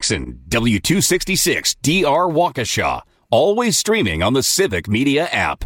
Erickson, W266 DR Waukesha. Always streaming on the Civic Media app.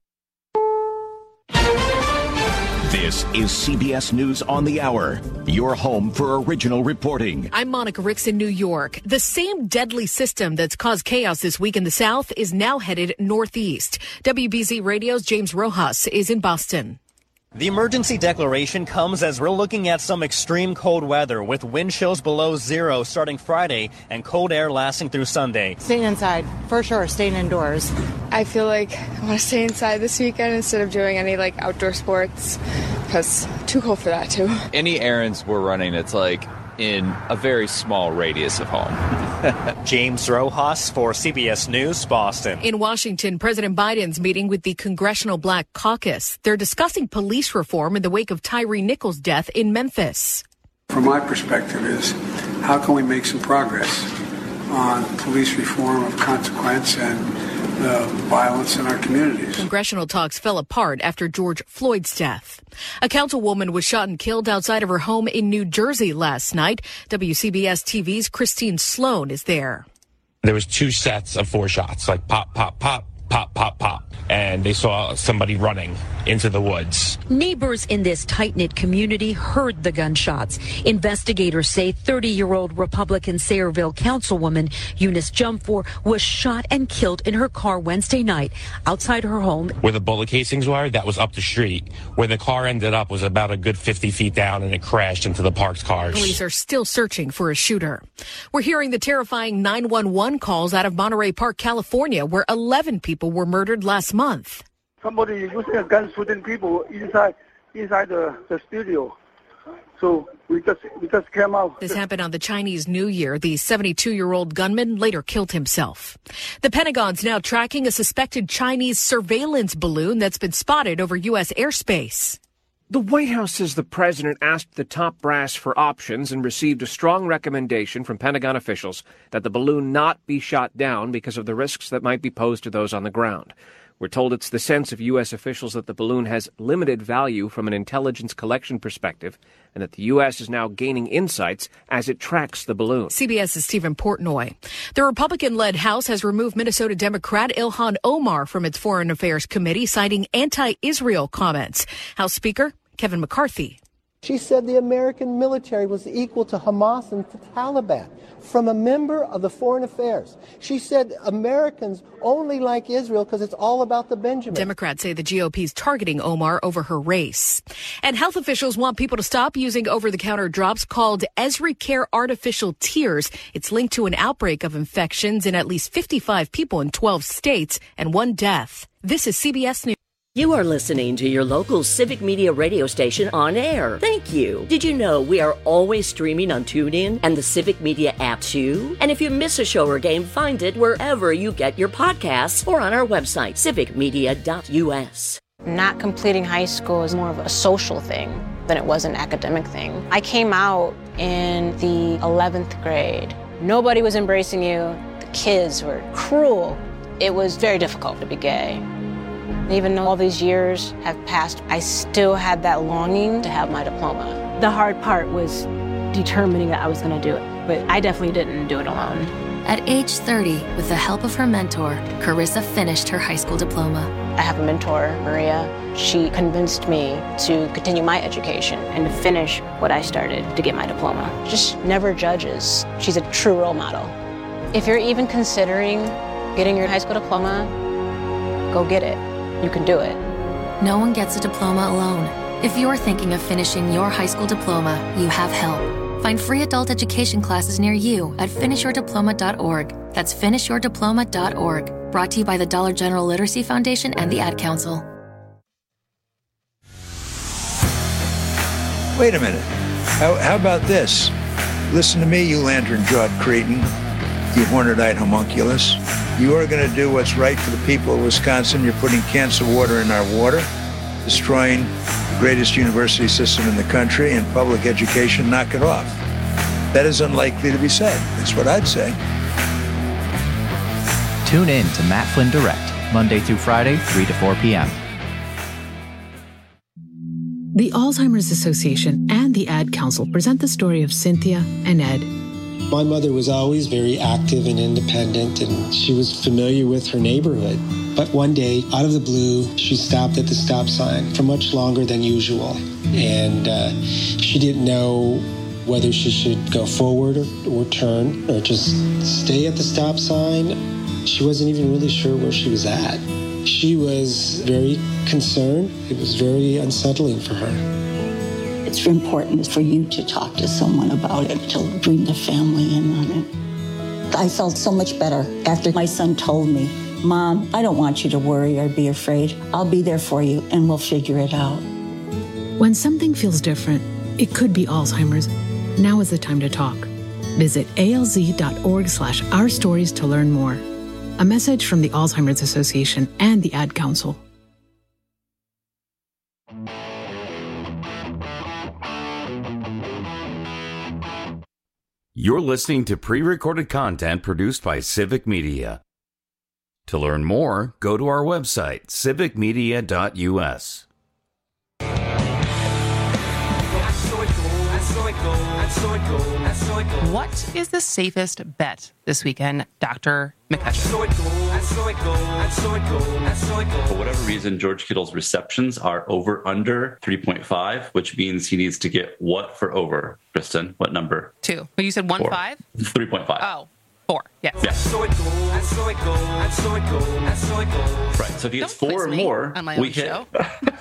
This is CBS News on the Hour, your home for original reporting. I'm Monica Ricks in New York. The same deadly system that's caused chaos this week in the South is now headed northeast. WBZ Radio's James Rojas is in Boston. The emergency declaration comes as we're looking at some extreme cold weather with wind chills below zero starting Friday and cold air lasting through Sunday. Staying inside, for sure, staying indoors. I feel like I want to stay inside this weekend instead of doing any outdoor sports because too cold for that too. Any errands we're running, it's in a very small radius of home. James Rojas for CBS News, Boston. In Washington, President Biden's meeting with the Congressional Black Caucus. They're discussing police reform in the wake of Tyree Nichols' death in Memphis. From my perspective is, how can we make some progress on police reform of consequence and the violence in our communities? Congressional talks fell apart after George Floyd's death. A councilwoman was shot and killed outside of her home in New Jersey last night. WCBS TV's Christine Sloan is there. There was 2 sets of 4 shots, pop, pop, pop, pop, pop, pop. And they saw somebody running into the woods. Neighbors in this tight-knit community heard the gunshots. Investigators say 30-year-old Republican Sayreville councilwoman Eunice Jumfor was shot and killed in her car Wednesday night outside her home. Where the bullet casings were, that was up the street. Where the car ended up was about a good 50 feet down, and it crashed into the parked cars. Police are still searching for a shooter. We're hearing the terrifying 911 calls out of Monterey Park, California, where 11 people were murdered last month. Somebody using a gun shooting people inside the studio. So we just came out. This happened on the Chinese New Year. The 72-year-old gunman later killed himself. The Pentagon's now tracking a suspected Chinese surveillance balloon that's been spotted over U.S. airspace. The White House says the president asked the top brass for options and received a strong recommendation from Pentagon officials that the balloon not be shot down because of the risks that might be posed to those on the ground. We're told it's the sense of U.S. officials that the balloon has limited value from an intelligence collection perspective and that the U.S. is now gaining insights as it tracks the balloon. CBS's Stephen Portnoy. The Republican-led House has removed Minnesota Democrat Ilhan Omar from its Foreign Affairs Committee, citing anti-Israel comments. House Speaker Kevin McCarthy. She said the American military was equal to Hamas and the Taliban, from a member of the Foreign Affairs. She said Americans only like Israel because it's all about the Benjamins. Democrats say the GOP's targeting Omar over her race. And health officials want people to stop using over-the-counter drops called EzriCare Artificial Tears. It's linked to an outbreak of infections in at least 55 people in 12 states and 1 death. This is CBS News. You are listening to your local Civic Media radio station on air. Thank you. Did you know we are always streaming on TuneIn and the Civic Media app too? And if you miss a show or game, find it wherever you get your podcasts or on our website, civicmedia.us. Not completing high school is more of a social thing than it was an academic thing. I came out in the 11th grade. Nobody was embracing you. The kids were cruel. It was very difficult to be gay. Even though all these years have passed, I still had that longing to have my diploma. The hard part was determining that I was going to do it, but I definitely didn't do it alone. At age 30, with the help of her mentor, Carissa finished her high school diploma. I have a mentor, Maria. She convinced me to continue my education and to finish what I started to get my diploma. Just never judges. She's a true role model. If you're even considering getting your high school diploma, go get it. You can do it. No one gets a diploma alone. If you're thinking of finishing your high school diploma, you have help. Find free adult education classes near you at finishyourdiploma.org. That's finishyourdiploma.org. Brought to you by the Dollar General Literacy Foundation and the Ad Council. Wait a minute. How about this? Listen to me, you lantern-jawed cretin, you horned-eyed homunculus. You are going to do what's right for the people of Wisconsin. You're putting cancer water in our water, destroying the greatest university system in the country and public education. Knock it off. That is unlikely to be said. That's what I'd say. Tune in to Matt Flynn Direct, Monday through Friday, 3 to 4 p.m. The Alzheimer's Association and the Ad Council present the story of Cynthia and Ed. My mother was always very active and independent, and she was familiar with her neighborhood. But one day, out of the blue, she stopped at the stop sign for much longer than usual. And she didn't know whether she should go forward or turn or just stay at the stop sign. She wasn't even really sure where she was at. She was very concerned. It was very unsettling for her. It's important for you to talk to someone about it, to bring the family in on it. I felt so much better after my son told me, Mom, I don't want you to worry or be afraid. I'll be there for you and we'll figure it out. When something feels different, it could be Alzheimer's. Now is the time to talk. Visit alz.org/ourstories to learn more. A message from the Alzheimer's Association and the Ad Council. You're listening to pre-recorded content produced by Civic Media. To learn more, go to our website, civicmedia.us. What is the safest bet this weekend, Dr. McCutcheon? For whatever reason, George Kittle's receptions are over/under 3.5, which means he needs to get what for over? Kristen, what number? 2. But you said 1.5? 3.5. Oh, 4. Yes. Yeah. Right. So if he gets 4 or more, on my we own hit. show.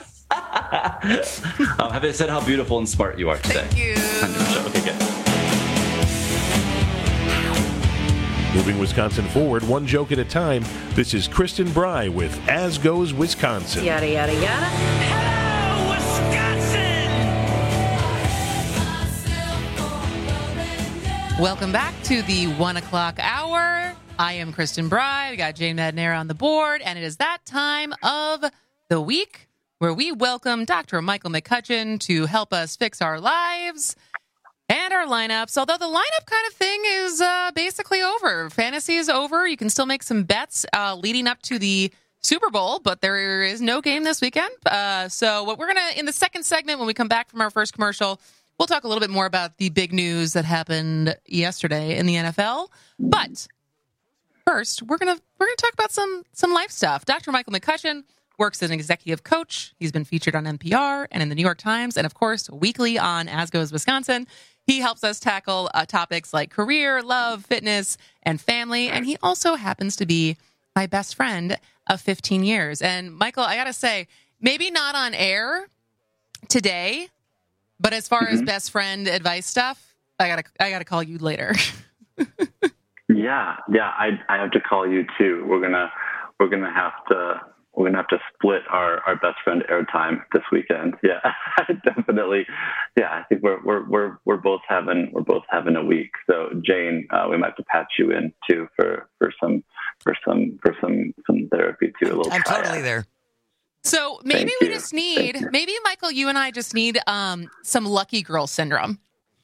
Have I said how beautiful and smart you are today? Thank you. Okay, good. Moving Wisconsin forward, one joke at a time. This is Kristen Bry with As Goes Wisconsin. Yada, yada, yada. Hello, Wisconsin! Welcome back to the 1 o'clock hour. I am Kristen Bry. We got Jane Madnair on the board, and it is that time of the week where we welcome Dr. Michael McCutcheon to help us fix our lives and our lineups. Although the lineup kind of thing is basically over. Fantasy is over. You can still make some bets leading up to the Super Bowl, but there is no game this weekend. So what we're going to, in the second segment, when we come back from our first commercial, we'll talk a little bit more about the big news that happened yesterday in the NFL. But first, we're gonna talk about some life stuff. Dr. Michael McCutcheon works as an executive coach. He's been featured on NPR and in the New York Times, and of course, weekly on As Goes Wisconsin. He helps us tackle topics like career, love, fitness, and family. And he also happens to be my best friend of 15 years. And Michael, I got to say, maybe not on air today, but as far as best friend advice stuff, I gotta call you later. Yeah, I have to call you too. We're gonna have to split our best friend airtime this weekend. Yeah, definitely. Yeah, I think we're both having a week. So Jane, we might have to patch you in too for some therapy too. A little. I'm totally there. So maybe maybe Michael, you and I just need some lucky girl syndrome.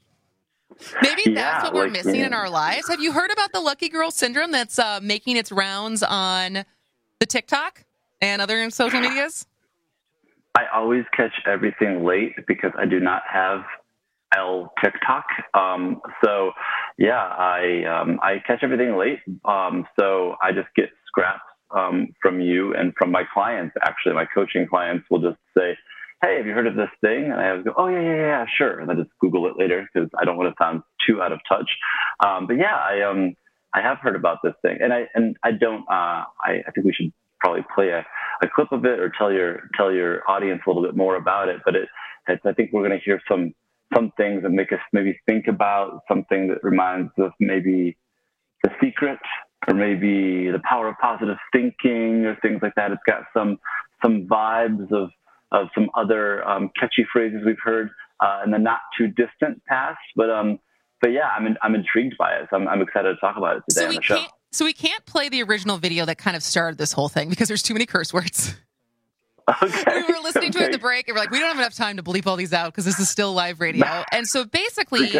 Maybe that's what we're missing in our lives. Have you heard about the lucky girl syndrome that's making its rounds on the TikTok and other social medias? I always catch everything late because I do not have TikTok. So yeah, I catch everything late. So I just get scraps from you and from my clients. Actually, my coaching clients will just say, "Hey, have you heard of this thing?" And I go, "Oh yeah, sure." And I just Google it later because I don't want to sound too out of touch. But yeah, I have heard about this thing, and I don't. I think we should probably play a clip of it or tell your audience a little bit more about it. But I think we're going to hear some things that make us maybe think about something that reminds us maybe The Secret or maybe The Power of Positive Thinking or things like that. It's got some vibes of some other catchy phrases we've heard in the not too distant past. But yeah, I'm intrigued by it. So I'm excited to talk about it today on the show. So we can't play the original video that kind of started this whole thing because there's too many curse words. Okay. We were listening to it at the break and we're like, we don't have enough time to bleep all these out because this is still live radio. And so basically,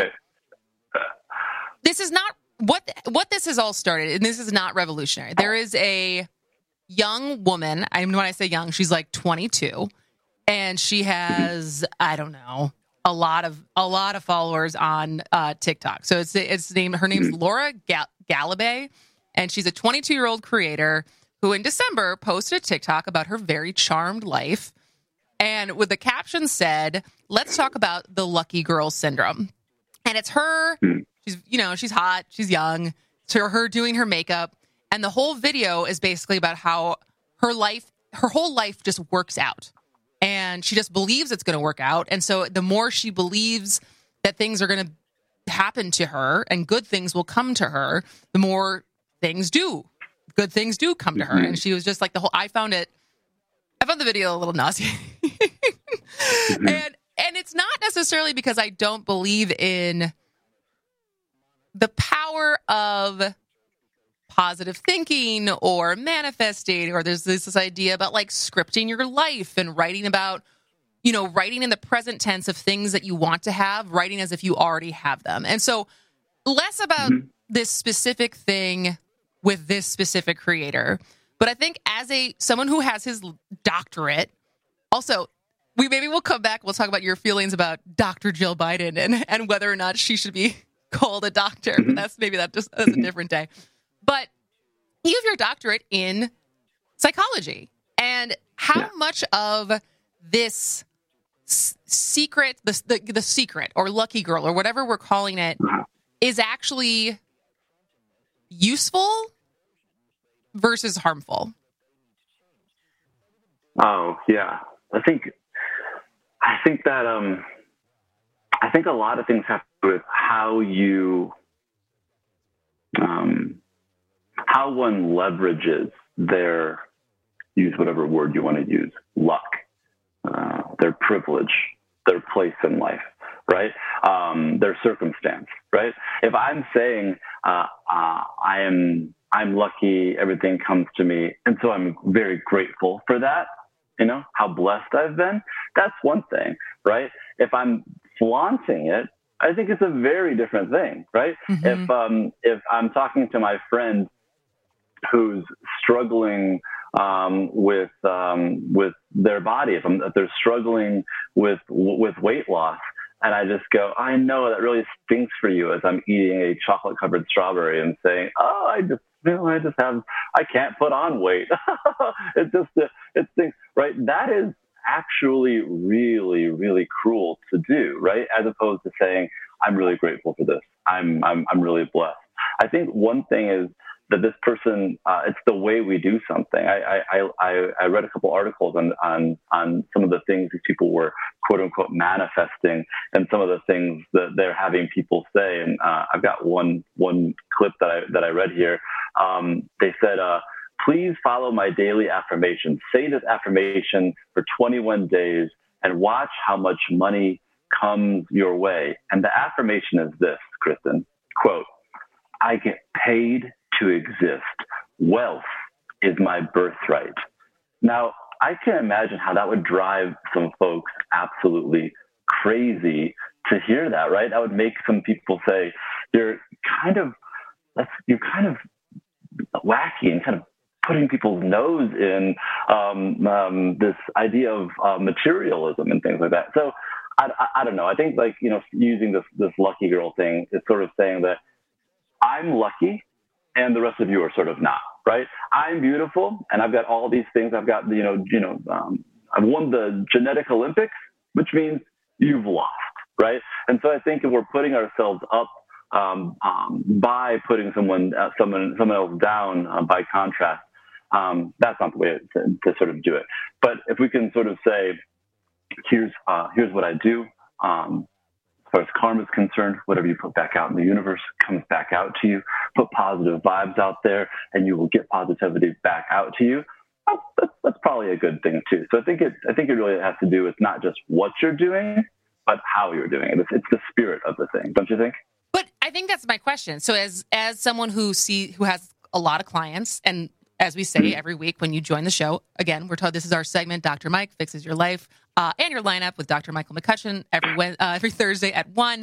this is not what this has all started, and this is not revolutionary. There is a young woman, when I say young, she's like 22, and she has, I don't know, a lot of followers on TikTok. So her name's Laura Galabay, and she's a 22-year-old creator who in December posted a TikTok about her very charmed life. And with the caption said, "Let's talk about the lucky girl syndrome." And it's her, she's hot, she's young, so her doing her makeup. And the whole video is basically about how her whole life just works out. And she just believes it's going to work out. And so the more she believes that things are going to happen to her and good things will come to her, the more good things do come to her. And she was just like I found the video a little nauseating. And it's not necessarily because I don't believe in the power of positive thinking or manifesting, or there's this idea about like scripting your life and writing about, writing in the present tense of things that you want to have, writing as if you already have them. And so less about this specific thing with this specific creator. But I think as someone who has his doctorate, also, we'll come back. We'll talk about your feelings about Dr. Jill Biden and whether or not she should be called a doctor. But that's a different day. But you have your doctorate in psychology. And how much of this secret, the secret or lucky girl or whatever we're calling it, is actually useful versus harmful? Oh, yeah. I think that I think a lot of things have to do with how how one leverages their, use whatever word you want to use, luck, their privilege, their place in life, right? Their circumstance, right? If I'm saying I'm lucky, everything comes to me, and so I'm very grateful for that, how blessed I've been, that's one thing, right? If I'm flaunting it, I think it's a very different thing, right? If I'm talking to my friend who's struggling with their body, if they're struggling with weight loss, and I just go, I know that really stinks for you, as I'm eating a chocolate-covered strawberry and saying, oh, I can't put on weight. It stinks, right? That is actually really, really cruel to do, right? As opposed to saying, I'm really grateful for this. I'm really blessed. I think one thing is that this person, it's the way we do something. I read a couple articles on some of the things these people were quote unquote manifesting, and some of the things that they're having people say. And I've got one clip that I read here. They said, please follow my daily affirmation. Say this affirmation for 21 days and watch how much money comes your way. And the affirmation is this, Kristen, quote, I get paid to exist. Wealth is my birthright. Now, I can imagine how that would drive some folks absolutely crazy to hear that, right? That would make some people say, you're kind of wacky and kind of putting people's nose in this idea of materialism and things like that. So I don't know. I think using this lucky girl thing is sort of saying that I'm lucky and the rest of you are sort of not, right? I'm beautiful and I've got all these things. I've got, I've won the genetic Olympics, which means you've lost, right? And so I think if we're putting ourselves up by putting someone else down by contrast, that's not the way to sort of do it. But if we can sort of say, here's what I do. As far as karma is concerned, whatever you put back out in the universe comes back out to you. Put positive vibes out there, and you will get positivity back out to you. That's probably a good thing too. So I think it really has to do with not just what you're doing, but how you're doing it. It's the spirit of the thing, don't you think? But I think that's my question. So as someone who has a lot of clients, and as we say every week when you join the show, again, we're told this is our segment, Dr. Mike Fixes Your Life, and your lineup with Dr. Michael McCutcheon every Thursday at 1.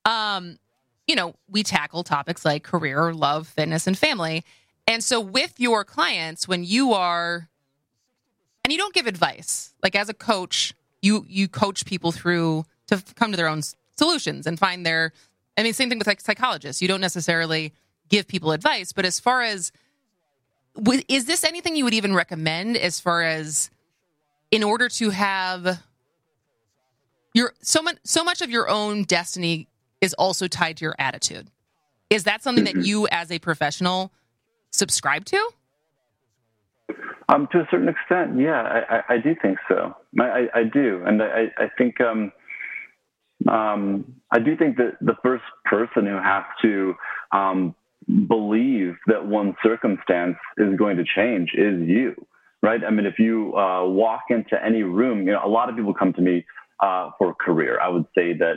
We tackle topics like career, love, fitness, and family. And so with your clients, when you are, and you don't give advice, like as a coach, you coach people through to come to their own solutions and find their, I mean, same thing with like psychologists. You don't necessarily give people advice, but as far as, is this anything you would even recommend as far as in order to have so much of your own destiny is also tied to your attitude? Is that something that you as a professional subscribe to? To a certain extent, yeah, I do think so. I do. And I think, I do think that the first person who has to believe that one circumstance is going to change is you, right? I mean, if you walk into any room, a lot of people come to me for a career. I would say that,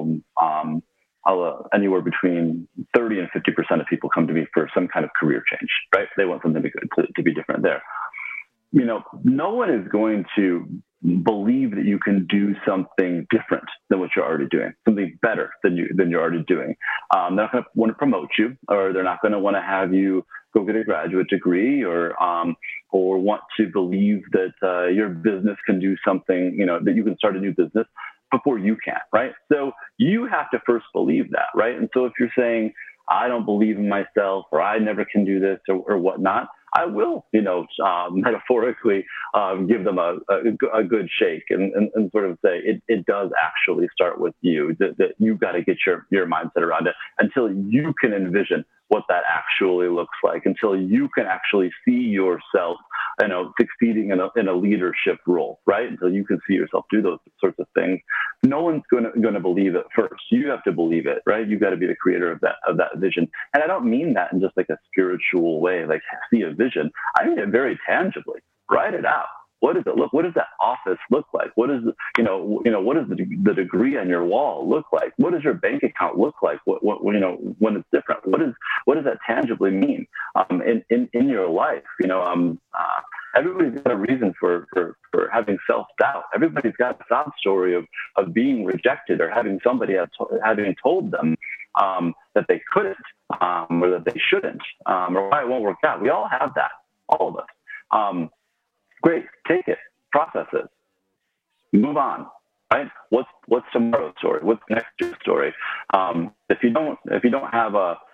anywhere between 30 and 50% of people come to me for some kind of career change, right? They want something to be different there. No one is going to believe that you can do something different than what you're already doing, something better than you're already doing. They're not going to want to promote you, or they're not going to want to have you go get a graduate degree, or want to believe that your business can do something, that you can start a new business before you can, right? So you have to first believe that, right? And so if you're saying, I don't believe in myself, or I never can do this, or whatnot, I will, metaphorically give them a good shake and sort of say it does actually start with you, that you've got to get your mindset around it until you can envision what that actually looks like, until you can actually see yourself, succeeding in a leadership role, right? Until you can see yourself do those sorts of things. No one's going to believe it first. You have to believe it, right? You've got to be the creator of that vision. And I don't mean that in just like a spiritual way, like see a vision. I mean it very tangibly. Write it out. What does it look? What does that office look like? What is what does the degree on your wall look like? What does your bank account look like? What when it's different? What does that tangibly mean in your life? Everybody's got a reason for having self-doubt. Everybody's got a sob story of being rejected, or having somebody having told them that they couldn't, or that they shouldn't, or why it won't work out. We all have that, all of us. Great, take it, process it, move on. Right? What's tomorrow's story? What's next year's story? If you don't have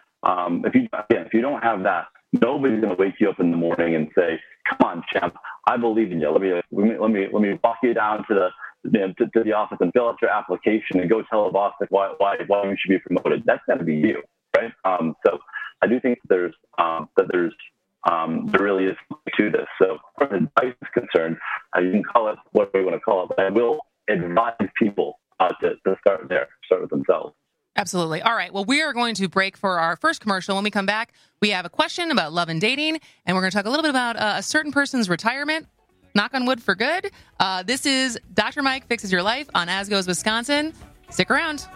that, nobody's going to wake you up in the morning and say, "Come on, champ, I believe in you. Let me walk you down to the office and fill out your application and go tell the boss like why you should be promoted." That's got to be you, right? So I do think there really is to this. So, as far as advice is concerned, you can call it whatever you want to call it, but I will advise people to start with themselves. Absolutely. All right. Well, we are going to break for our first commercial. When we come back, we have a question about love and dating, and we're going to talk a little bit about a certain person's retirement. Knock on wood for good. This is Dr. Mike Fixes Your Life on As Goes Wisconsin. Stick around.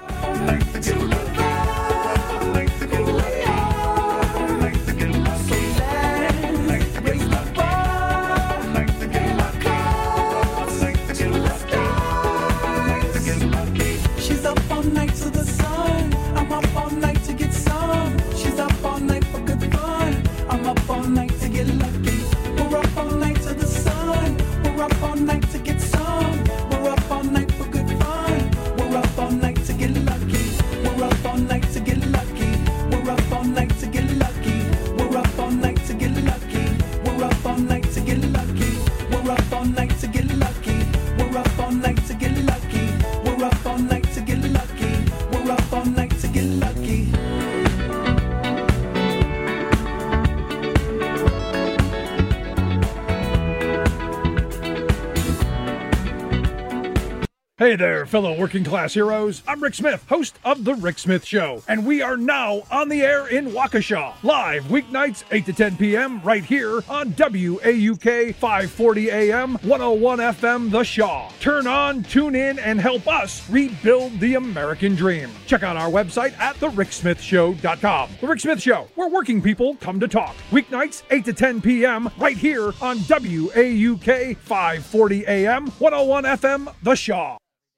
Hey there, fellow working class heroes. I'm Rick Smith, host of The Rick Smith Show, and we are now on the air in Waukesha, live weeknights 8 to 10 p.m. right here on WAUK 540 AM, 101 FM The Shaw. Turn on, tune in, and help us rebuild the American dream. Check out our website at thericksmithshow.com. The Rick Smith Show, where working people come to talk. Weeknights 8 to 10 p.m. right here on WAUK 540 AM, 101 FM The Shaw.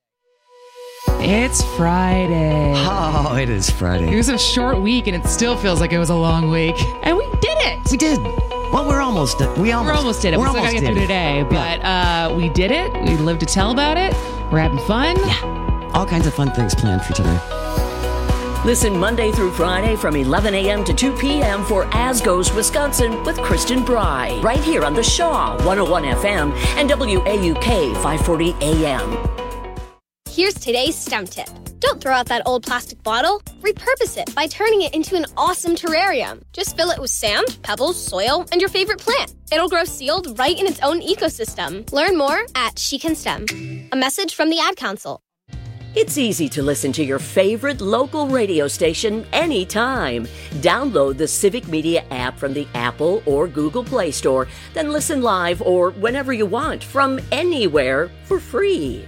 It's Friday. Oh, it is Friday. It was a short week, and it still feels like it was a long week. And we did it. We did. Well, we're almost did it. We still got to get through today, but we did it. We lived to tell about it. We're having fun. Yeah. all kinds of fun things planned for today. Listen Monday through Friday from 11 a.m. to 2 p.m. for As Goes Wisconsin with Kristen Bry, right here on the Shaw 101 FM and WAUK 540 AM. Here's today's STEM tip. Don't throw out that old plastic bottle. Repurpose it by turning it into an awesome terrarium. Just fill it with sand, pebbles, soil, and your favorite plant. It'll grow sealed right in its own ecosystem. Learn more at She Can STEM. A message from the Ad Council. It's easy to listen to your favorite local radio station anytime. Download the Civic Media app from the Apple or Google Play Store, then listen live or whenever you want from anywhere for free.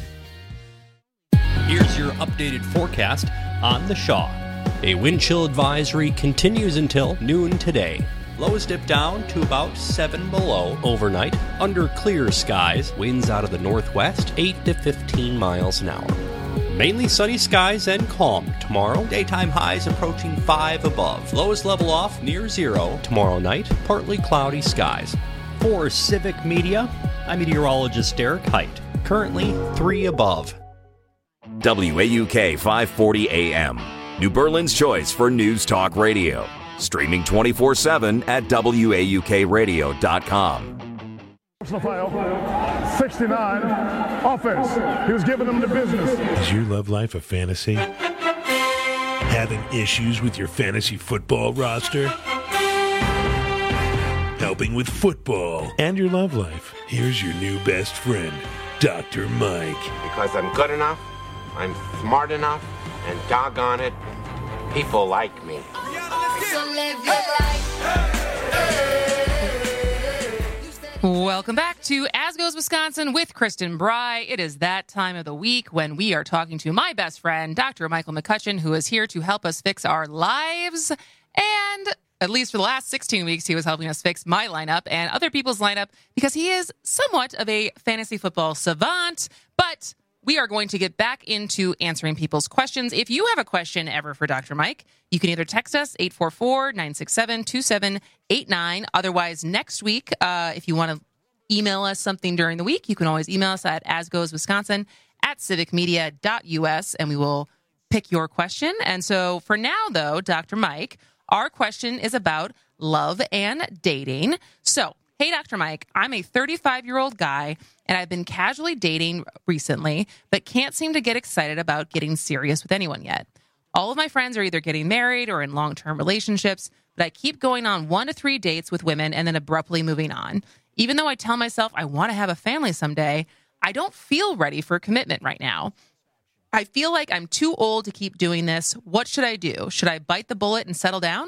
Here's your updated forecast on the Shaw. A wind chill advisory continues until noon today. Lows dip down to about 7 below overnight. Under clear skies, winds out of the northwest, 8 to 15 miles an hour. Mainly sunny skies and calm tomorrow. Daytime highs approaching 5 above. Lows level off near 0 tomorrow night. Partly cloudy skies. For Civic Media, I'm meteorologist Derek Height. Currently 3 above. WAUK 540 AM, New Berlin's choice for news talk radio. Streaming 24/7 at WAUKradio.com. File 69 offense. He was giving them the business. Is your love life a fantasy? Having issues with your fantasy football roster? Helping with football and your love life. Here's your new best friend, Dr. Mike. Because I'm good enough, I'm smart enough, and doggone it, people like me. Welcome back to As Goes Wisconsin with Kristen Bry. It is that time of the week when we are talking to my best friend, Dr. Michael McCutcheon, who is here to help us fix our lives. And at least for the last 16 weeks, he was helping us fix my lineup and other people's lineup because he is somewhat of a fantasy football savant. But we are going to get back into answering people's questions. If you have a question ever for Dr. Mike, you can either text us 844-967-2789. Otherwise, next week, if you want to email us something during the week, you can always email us at asgoeswisconsin@civicmedia.us, and we will pick your question. And so for now, though, Dr. Mike, our question is about love and dating. So, hey, Dr. Mike, I'm a 35-year-old guy, and I've been casually dating recently, but can't seem to get excited about getting serious with anyone yet. All of my friends are either getting married or in long-term relationships, but I keep going on 1 to 3 dates with women and then abruptly moving on. Even though I tell myself I want to have a family someday, I don't feel ready for commitment right now. I feel like I'm too old to keep doing this. What should I do? Should I bite the bullet and settle down?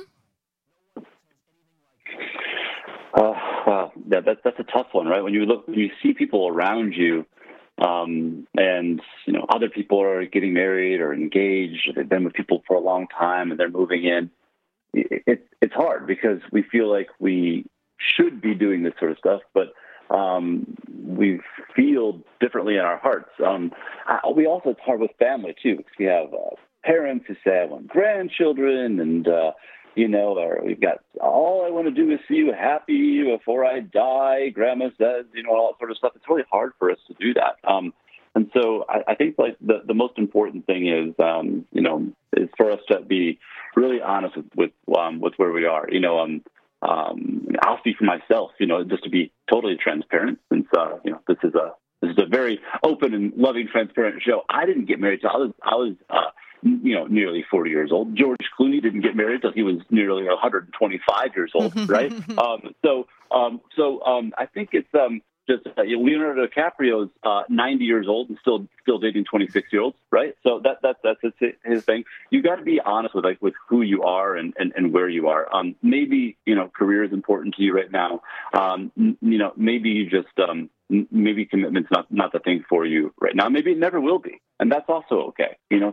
Wow, yeah, that's a tough one, right? When you see people around you, and other people are getting married or engaged, or they've been with people for a long time, and they're moving in. It's hard because we feel like we should be doing this sort of stuff, but we feel differently in our hearts. We also, it's hard with family too, because we have parents who say, "I want grandchildren," and or we've got, "All I want to do is see you happy before I die," Grandma says, all that sort of stuff. It's really hard for us to do that. And so I think like the most important thing is, is for us to be really honest with where we are. I'll speak for myself, just to be totally transparent, since, this is a very open and loving, transparent show. I didn't get married till I was nearly 40 years old. George Clooney didn't get married till he was nearly 125 years old, right? So I think it's just Leonardo DiCaprio's 90 years old and still dating 26-year-olds, right? So that's his thing. You got to be honest with who you are and where you are. Maybe career is important to you right now. Maybe you just maybe commitment's not the thing for you right now. Maybe it never will be, and that's also okay. You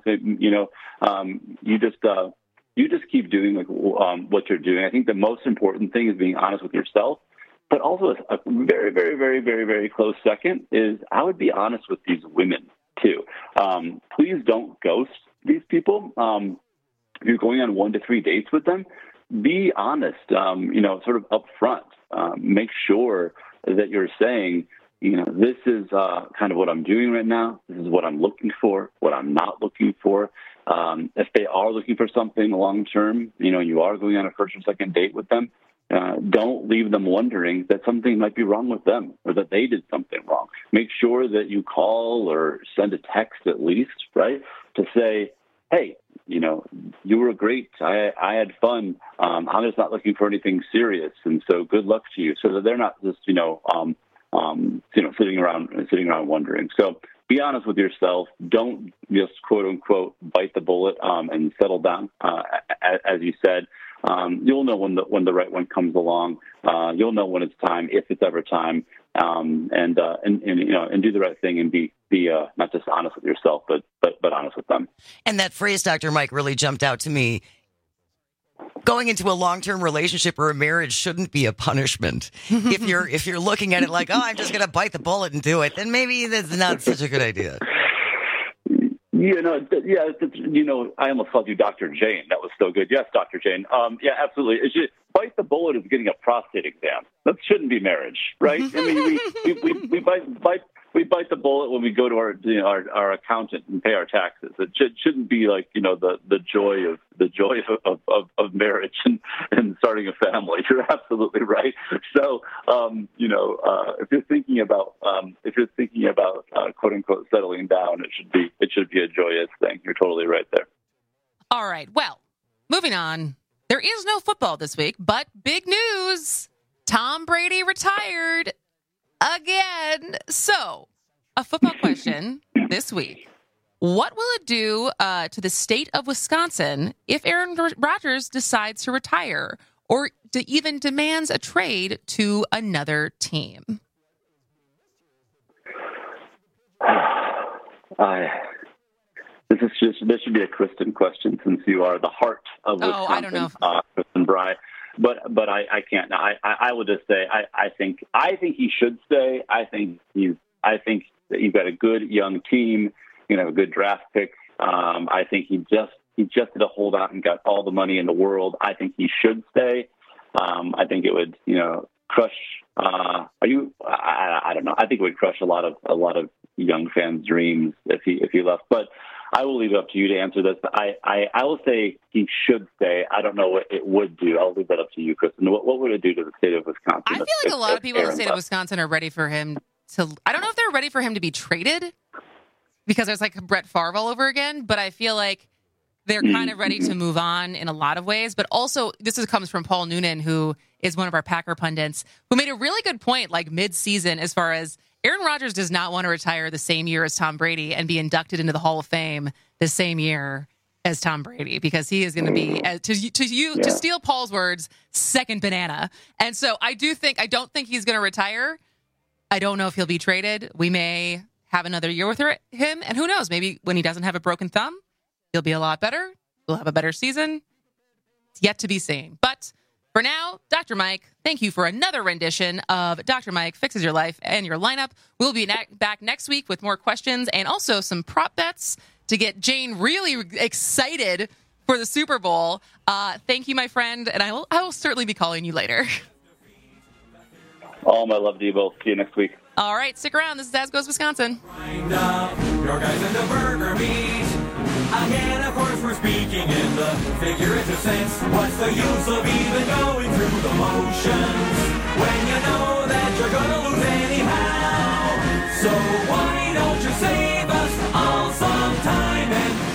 just keep doing what you're doing. I think the most important thing is being honest with yourself. But also a very, very, very, very, very close second is I would be honest with these women too. Please don't ghost these people. If you're going on 1 to 3 dates with them, be honest, sort of upfront. Make sure that you're saying, this is kind of what I'm doing right now. This is what I'm looking for, what I'm not looking for. If they are looking for something long term, you are going on a first or second date with them, don't leave them wondering that something might be wrong with them or that they did something wrong. Make sure that you call or send a text at least, right, to say, hey, you were great. I had fun. I'm just not looking for anything serious, and so good luck to you. So that they're not just sitting around wondering. So be honest with yourself. Don't just quote unquote bite the bullet and settle down. As you said, you'll know when the right one comes along. You'll know when it's time, if it's ever time, and do the right thing and be not just honest with yourself, but honest with them. And that phrase, Dr. Mike, really jumped out to me. Going into a long-term relationship or a marriage shouldn't be a punishment. If you're looking at it like, I'm just going to bite the bullet and do it, then maybe that's not such a good idea. I almost called you Dr. Jane. That was so good. Yes, Dr. Jane. Yeah, absolutely. It's just, bite the bullet is getting a prostate exam. That shouldn't be marriage, right? I mean, we bite the bullet when we go to our accountant and pay our taxes. It shouldn't be like the joy of marriage and starting a family. You're absolutely right. So if you're thinking about quote unquote settling down, it should be a joyous thing. You're totally right there. All right. Well, moving on. There is no football this week, but big news: Tom Brady retired again. So, a football question this week. What will it do to the state of Wisconsin if Aaron Rodgers decides to retire or even demands a trade to another team? This should be a Kristen question, since you are the heart of Wisconsin. I don't know. Kristen Bry. But I can't. I will just say I think he should stay. I think that you've got a good young team. You have a good draft pick. I think he just did a holdout and got all the money in the world. I think he should stay. I think it would crush. I don't know. I think it would crush a lot of young fans' dreams if he left. But I will leave it up to you to answer this. I will say he should stay. I don't know what it would do. I'll leave that up to you, Kristen. What would it do to the state of Wisconsin? I feel like a lot of people in the state of Wisconsin are ready for him to. I don't know if they're ready for him to be traded because there's like Brett Favre all over again. But I feel like they're kind of ready to move on in a lot of ways. But also, comes from Paul Noonan, who is one of our Packer pundits, who made a really good point, like mid-season, as far as Aaron Rodgers does not want to retire the same year as Tom Brady and be inducted into the Hall of Fame the same year as Tom Brady, because he is going to be, to steal Paul's words, second banana. And so I don't think he's going to retire. I don't know if he'll be traded. We may have another year with him, and who knows, maybe when he doesn't have a broken thumb, he'll be a lot better. We'll have a better season. It's yet to be seen. But for now, Dr. Mike, thank you for another rendition of Dr. Mike Fixes Your Life and Your Lineup. We'll be back next week with more questions and also some prop bets to get Jane really excited for the Super Bowl. Thank you, my friend, and I will certainly be calling you later. All my love to you both. See you next week. All right, stick around. This is As Goes Wisconsin. Your guys in the burger meat. Again, of course, we're speaking in the figurative sense. What's the use of even going through the motions when you know that you're gonna lose anyhow? So why don't you save us all some time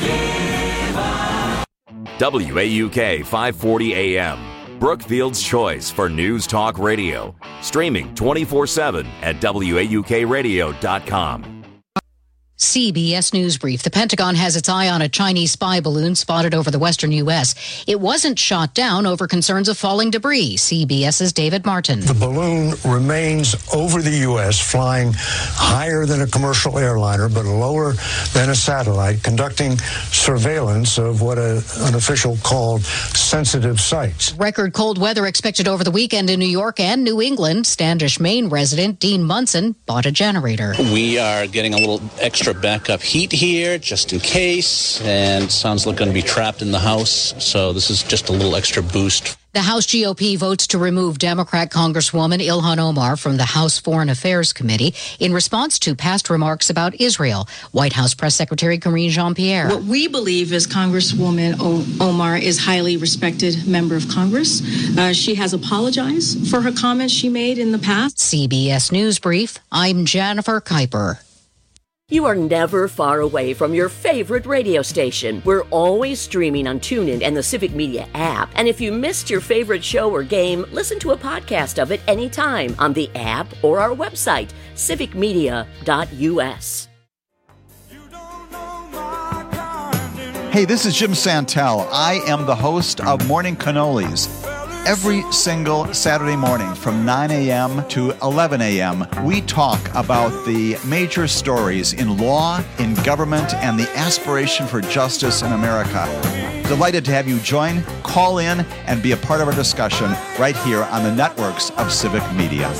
and give up? WAUK 540 AM, Brookfield's choice for news talk radio. Streaming 24/7 at WAUKradio.com. CBS News Brief. The Pentagon has its eye on a Chinese spy balloon spotted over the western U.S. It wasn't shot down over concerns of falling debris. CBS's David Martin. The balloon remains over the U.S., flying higher than a commercial airliner, but lower than a satellite, conducting surveillance of what an official called sensitive sites. Record cold weather expected over the weekend in New York and New England. Standish, Maine resident Dean Munson bought a generator. We are getting a little extra backup heat here just in case, and sounds like going to be trapped in the house, so this is just a little extra boost. The House GOP votes to remove Democrat Congresswoman Ilhan Omar from the House Foreign Affairs Committee in response to past remarks about Israel. White House Press Secretary Karine Jean-Pierre. What we believe is Congresswoman Omar is highly respected member of Congress. She has apologized for her comments she made in the past. CBS News Brief, I'm Jennifer Kuiper. You are never far away from your favorite radio station. We're always streaming on TuneIn and the Civic Media app. And if you missed your favorite show or game, listen to a podcast of it anytime on the app or our website, civicmedia.us. Hey, this is Jim Santel. I am the host of Morning Cannolis. Every single Saturday morning from 9 a.m. to 11 a.m., we talk about the major stories in law, in government, and the aspiration for justice in America. Delighted to have you join, call in, and be a part of our discussion right here on the networks of Civic Media.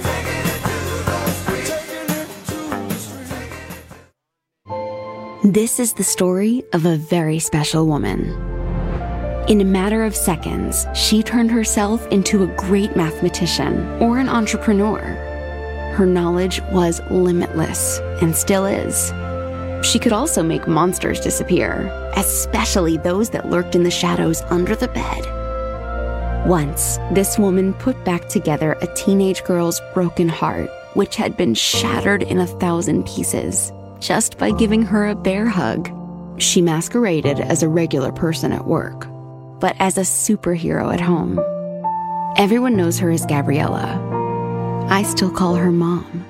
This is the story of a very special woman. In a matter of seconds, she turned herself into a great mathematician or an entrepreneur. Her knowledge was limitless and still is. She could also make monsters disappear, especially those that lurked in the shadows under the bed. Once, this woman put back together a teenage girl's broken heart, which had been shattered in 1,000 pieces, just by giving her a bear hug. She masqueraded as a regular person at work, but as a superhero at home. Everyone knows her as Gabriella. I still call her Mom.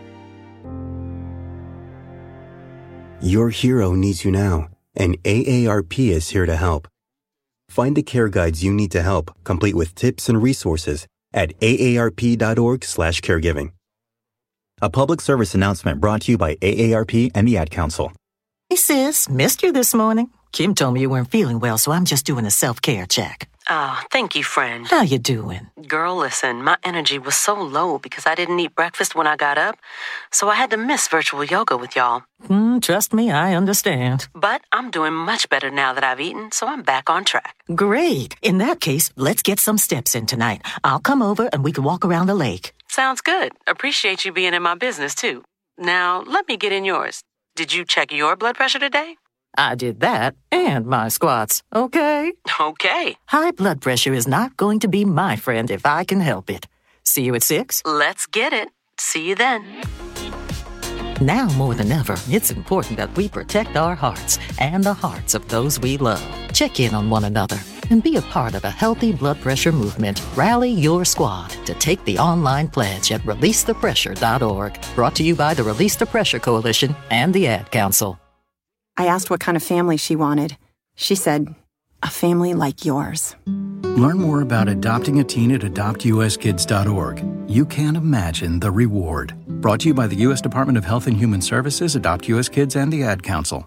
Your hero needs you now, and AARP is here to help. Find the care guides you need to help, complete with tips and resources at aarp.org/caregiving. A public service announcement brought to you by AARP and the Ad Council. Hey sis, missed you this morning. Kim told me you weren't feeling well, so I'm just doing a self-care check. Oh, thank you, friend. How you doing? Girl, listen, my energy was so low because I didn't eat breakfast when I got up, so I had to miss virtual yoga with y'all. Trust me, I understand. But I'm doing much better now that I've eaten, so I'm back on track. Great. In that case, let's get some steps in tonight. I'll come over and we can walk around the lake. Sounds good. Appreciate you being in my business, too. Now, let me get in yours. Did you check your blood pressure today? I did that and my squats, okay? Okay. High blood pressure is not going to be my friend if I can help it. See you at 6? Let's get it. See you then. Now more than ever, it's important that we protect our hearts and the hearts of those we love. Check in on one another and be a part of a healthy blood pressure movement. Rally your squad to take the online pledge at releasethepressure.org. Brought to you by the Release the Pressure Coalition and the Ad Council. I asked what kind of family she wanted. She said, a family like yours. Learn more about adopting a teen at adoptuskids.org. You can't imagine the reward. Brought to you by the U.S. Department of Health and Human Services, Adopt U.S. Kids, and the Ad Council.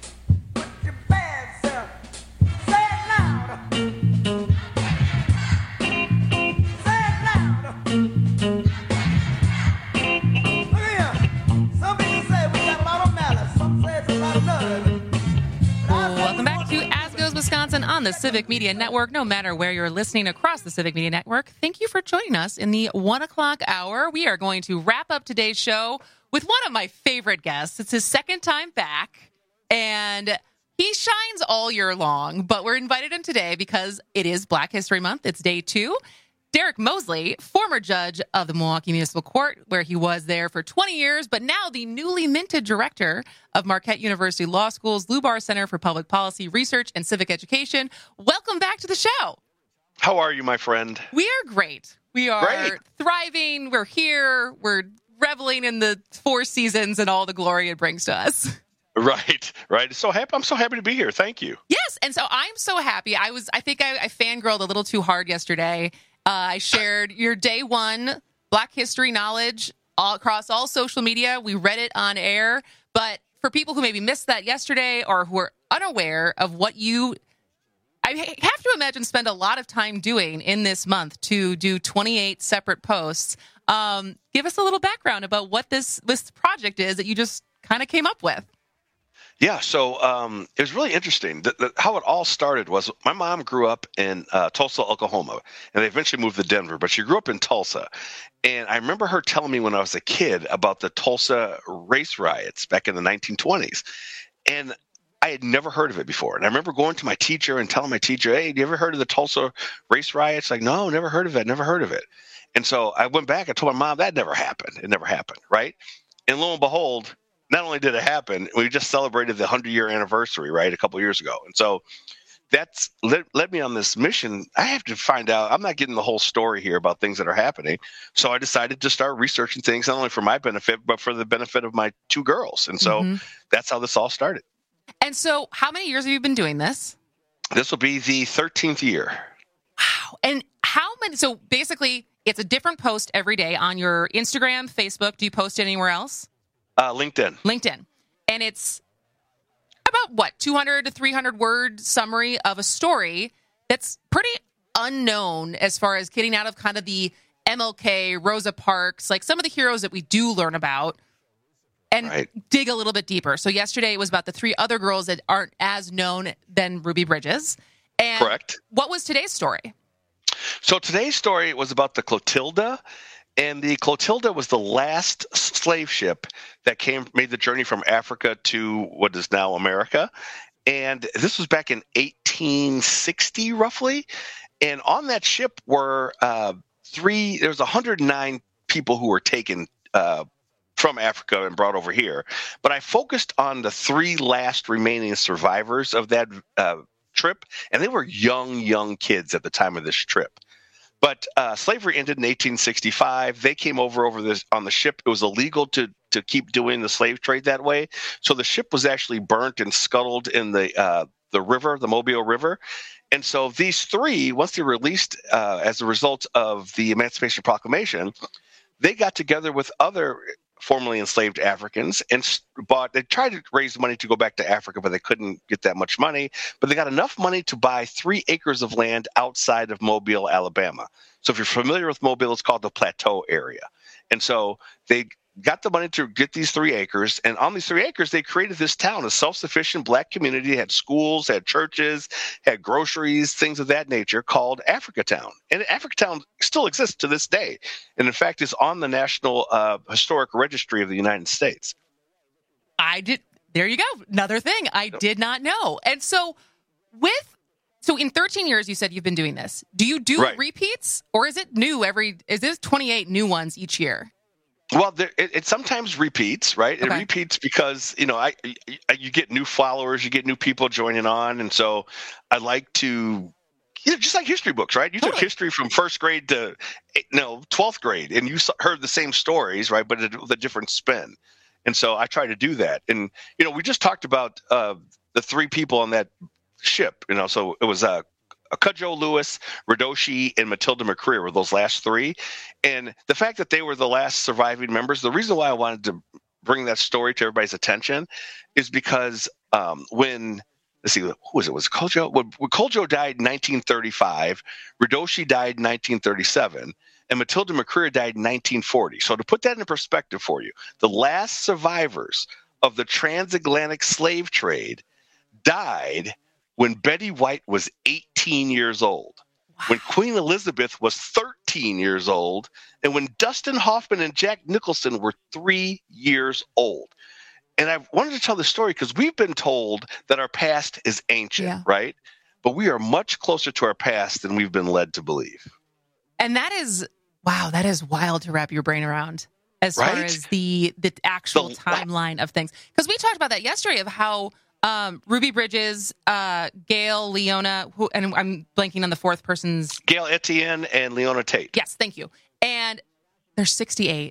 On the Civic Media Network, no matter where you're listening across the Civic Media Network, thank you for joining us in the 1 o'clock hour. We are going to wrap up today's show with one of my favorite guests. It's his second time back, and he shines all year long, but we're invited him today because it is Black History Month. It's day 2. Derek Mosley, former judge of the Milwaukee Municipal Court, where he was there for 20 years, but now the newly minted director of Marquette University Law School's Lubar Center for Public Policy Research and Civic Education. Welcome back to the show. How are you, my friend? We are great. We are thriving. We're here. We're reveling in the 4 seasons and all the glory it brings to us. Right. I'm so happy to be here. Thank you. Yes, and so I'm so happy. I think I fangirled a little too hard yesterday. I shared your day 1 Black history knowledge all across all social media. We read it on air. But for people who maybe missed that yesterday or who are unaware of what I have to imagine spend a lot of time doing in this month to do 28 separate posts. Give us a little background about what this project is that you just kind of came up with. Yeah, so it was really interesting. How it all started was my mom grew up in Tulsa, Oklahoma, and they eventually moved to Denver, but she grew up in Tulsa. And I remember her telling me when I was a kid about the Tulsa race riots back in the 1920s. And I had never heard of it before. And I remember going to my teacher and telling my teacher, hey, do you ever heard of the Tulsa race riots? Like, no, never heard of it. Never heard of it. And so I went back and told my mom that never happened. It never happened, right? And lo and behold, not only did it happen, we just celebrated the 100-year anniversary, right, a couple of years ago. And so that's led me on this mission. I have to find out. I'm not getting the whole story here about things that are happening. So I decided to start researching things, not only for my benefit, but for the benefit of my two girls. And so that's how this all started. And so how many years have you been doing this? This will be the 13th year. Wow. And how many? So basically, it's a different post every day on your Instagram, Facebook. Do you post anywhere else? LinkedIn. And it's about 200 to 300 word summary of a story that's pretty unknown as far as getting out of kind of the MLK, Rosa Parks, like some of the heroes that we do learn about and dig a little bit deeper. So yesterday it was about the three other girls that aren't as known than Ruby Bridges. And correct. What was today's story? So today's story was about the Clotilda. And the Clotilda was the last slave ship that made the journey from Africa to what is now America. And this was back in 1860, roughly. And on that ship were there was 109 people who were taken from Africa and brought over here. But I focused on the three last remaining survivors of that trip. And they were young kids at the time of this trip. But slavery ended in 1865. They came over this on the ship. It was illegal to keep doing the slave trade that way. So the ship was actually burnt and scuttled in the river, the Mobile River. And so these three, once they were released as a result of the Emancipation Proclamation, they got together with other formerly enslaved Africans and they tried to raise money to go back to Africa, but they couldn't get that much money. But they got enough money to buy 3 acres of land outside of Mobile, Alabama. So if you're familiar with Mobile, it's called the Plateau area. And so they got the money to get these 3 acres. And on these 3 acres, they created this town, a self-sufficient black community, had schools, had churches, had groceries, things of that nature, called Africatown. And Africatown still exists to this day. And in fact, is on the National Historic Registry of the United States. There you go. Another thing I did not know. And so in 13 years, you said you've been doing this. Do you do repeats or is it new is this 28 new ones each year? Well, it sometimes repeats, right? Okay. It repeats because, you get new followers, you get new people joining on. And so I like to, just like history books, right? You took history from first grade to 12th grade and you heard the same stories, right? But with a different spin. And so I try to do that. And, we just talked about the 3 people on that ship, so it was Cudjoe Lewis, Radoshi, and Matilda McCreer were those last 3. And the fact that they were the last surviving members, the reason why I wanted to bring that story to everybody's attention is because when who was it? Was it Cudjoe? When Cudjoe died in 1935, Radoshi died in 1937, and Matilda McCreer died in 1940. So to put that in perspective for you, the last survivors of the transatlantic slave trade died when Betty White was 18 years old, when Queen Elizabeth was 13 years old, and when Dustin Hoffman and Jack Nicholson were 3 years old. And I wanted to tell this story because we've been told that our past is ancient, right? But we are much closer to our past than we've been led to believe. And that is wild to wrap your brain around as far as the actual timeline of things. Because we talked about that yesterday of how Ruby Bridges, Gail, Leona, and I'm blanking on the fourth person's. Gail Etienne and Leona Tate. Yes, thank you. And they're 68.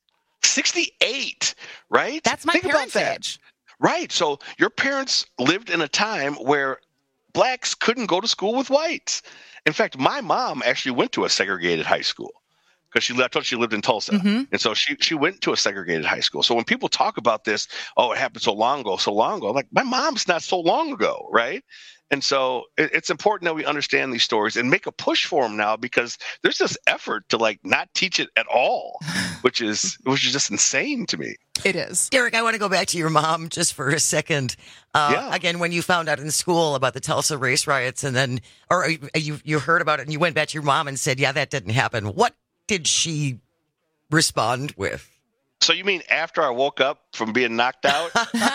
68, right? That's my parents' age. Right. So your parents lived in a time where blacks couldn't go to school with whites. In fact, my mom actually went to a segregated high school. Because I told she lived in Tulsa. Mm-hmm. And so she went to a segregated high school. So when people talk about this, it happened so long ago. I'm like, my mom's not so long ago, right? And so it's important that we understand these stories and make a push for them now because there's this effort to not teach it at all. which is just insane to me. It is. Derek, I want to go back to your mom just for a second. Again, when you found out in school about the Tulsa race riots and then, or you heard about it and you went back to your mom and said, yeah, that didn't happen. What did she respond with? So you mean after I woke up from being knocked out?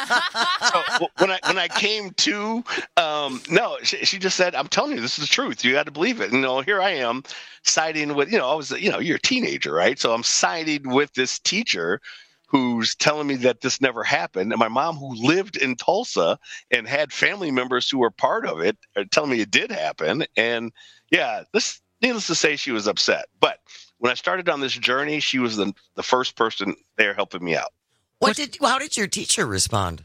So when I came to, no, she just said, I'm telling you, this is the truth. You got to believe it. And, here I am siding with, I was, you're a teenager, right? So I'm siding with this teacher who's telling me that this never happened. And my mom, who lived in Tulsa and had family members who were part of it, are telling me it did happen. And needless to say, she was upset. But when I started on this journey, she was the first person there helping me out. How did your teacher respond?